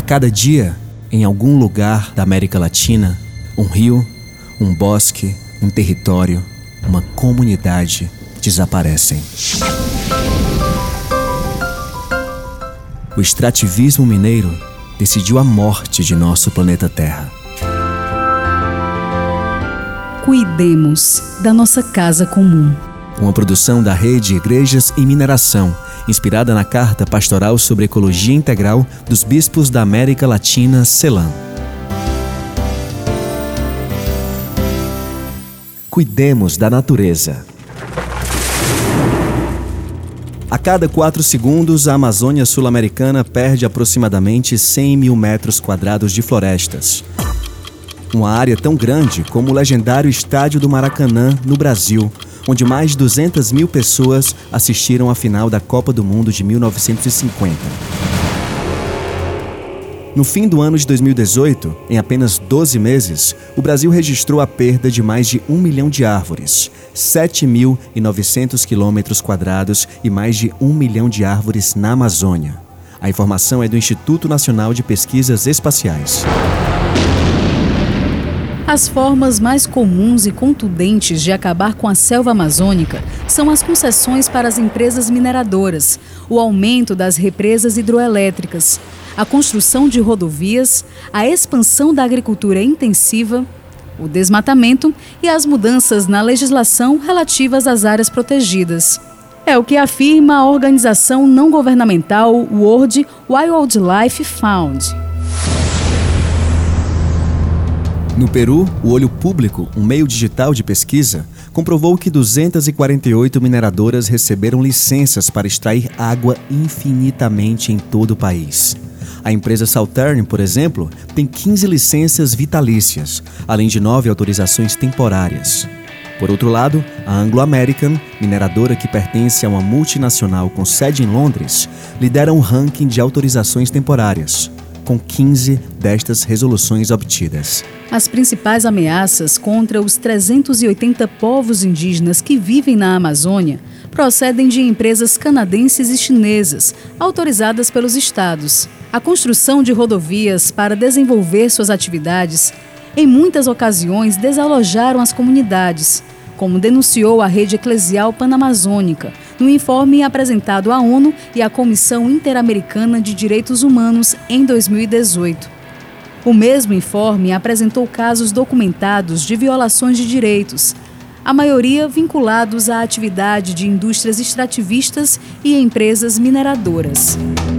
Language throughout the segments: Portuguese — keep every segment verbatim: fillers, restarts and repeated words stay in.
cada dia, em algum lugar da América Latina, um rio, um bosque, um território, uma comunidade desaparecem. O extrativismo mineiro decidiu a morte de nosso planeta Terra. Cuidemos da nossa casa comum. Uma produção da Rede Igrejas e Mineração, inspirada na Carta Pastoral sobre Ecologia Integral dos Bispos da América Latina, CELAM. Cuidemos da natureza. A cada quatro segundos, a Amazônia Sul-Americana perde aproximadamente cem mil metros quadrados de florestas. Uma área tão grande como o legendário Estádio do Maracanã, no Brasil, onde mais de duzentas mil pessoas assistiram à final da Copa do Mundo de mil novecentos e cinquenta. No fim do ano de dois mil e dezoito, em apenas doze meses, o Brasil registrou a perda de mais de um milhão de árvores, sete mil e novecentos quilômetros quadrados e mais de um milhão de árvores na Amazônia. A informação é do Instituto Nacional de Pesquisas Espaciais. As formas mais comuns e contundentes de acabar com a selva amazônica são as concessões para as empresas mineradoras, o aumento das represas hidroelétricas, a construção de rodovias, a expansão da agricultura intensiva, o desmatamento e as mudanças na legislação relativas às áreas protegidas. É o que afirma a organização não governamental World Wildlife Fund. No Peru, o Olho Público, um meio digital de pesquisa, comprovou que duzentas e quarenta e oito mineradoras receberam licenças para extrair água infinitamente em todo o país. A empresa Southern, por exemplo, tem quinze licenças vitalícias, além de nove autorizações temporárias. Por outro lado, a Anglo American, mineradora que pertence a uma multinacional com sede em Londres, lidera um ranking de autorizações temporárias, com quinze destas resoluções obtidas. As principais ameaças contra os trezentos e oitenta povos indígenas que vivem na Amazônia procedem de empresas canadenses e chinesas, autorizadas pelos estados. A construção de rodovias para desenvolver suas atividades, em muitas ocasiões, desalojaram as comunidades, como denunciou a Rede Eclesial Panamazônica, no informe apresentado à ONU e à Comissão Interamericana de Direitos Humanos em dois mil e dezoito. O mesmo informe apresentou casos documentados de violações de direitos, a maioria vinculados à atividade de indústrias extrativistas e empresas mineradoras.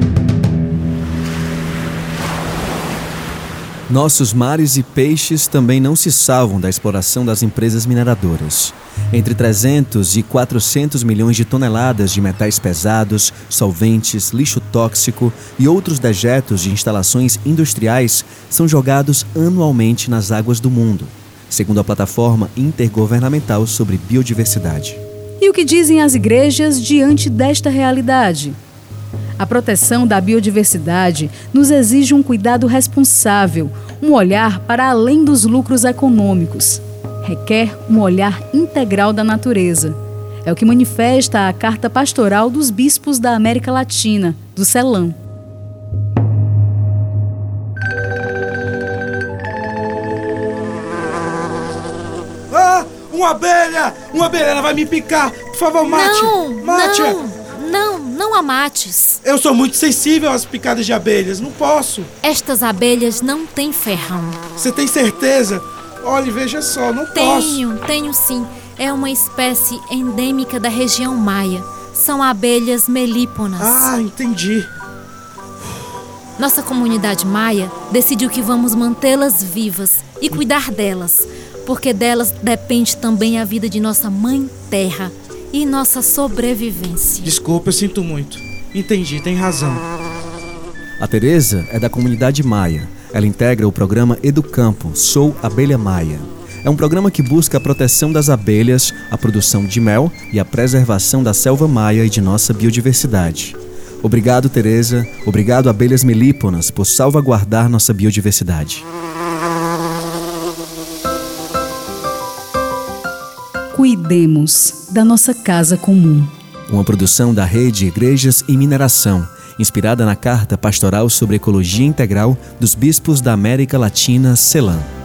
Nossos mares e peixes também não se salvam da exploração das empresas mineradoras. Entre trezentos e quatrocentos milhões de toneladas de metais pesados, solventes, lixo tóxico e outros dejetos de instalações industriais são jogados anualmente nas águas do mundo, segundo a Plataforma Intergovernamental sobre Biodiversidade. E o que dizem as igrejas diante desta realidade? A proteção da biodiversidade nos exige um cuidado responsável, um olhar para além dos lucros econômicos. Requer um olhar integral da natureza. É o que manifesta a Carta Pastoral dos Bispos da América Latina, do CELAM. Ah, uma abelha! Uma abelha, ela vai me picar! Por favor, mate! Não, mate! não, não, não a mates. Eu sou muito sensível às picadas de abelhas, não posso. Estas abelhas não têm ferrão. Você tem certeza? Olha, veja só, não posso. Tenho, tenho sim. É uma espécie endêmica da região Maia. São abelhas melíponas. Ah, entendi. Nossa comunidade Maia decidiu que vamos mantê-las vivas e cuidar delas, porque delas depende também a vida de nossa mãe terra e nossa sobrevivência. Desculpa, eu sinto muito. Entendi, tem razão. A Tereza é da comunidade Maia. Ela integra o programa Educampo, Sou Abelha Maia. É um programa que busca a proteção das abelhas, a produção de mel e a preservação da selva maia e de nossa biodiversidade. Obrigado, Tereza. Obrigado, abelhas melíponas, por salvaguardar nossa biodiversidade. Cuidemos da nossa casa comum. Uma produção da Rede Igrejas e Mineração, inspirada na Carta Pastoral sobre Ecologia Integral dos Bispos da América Latina, CELAM.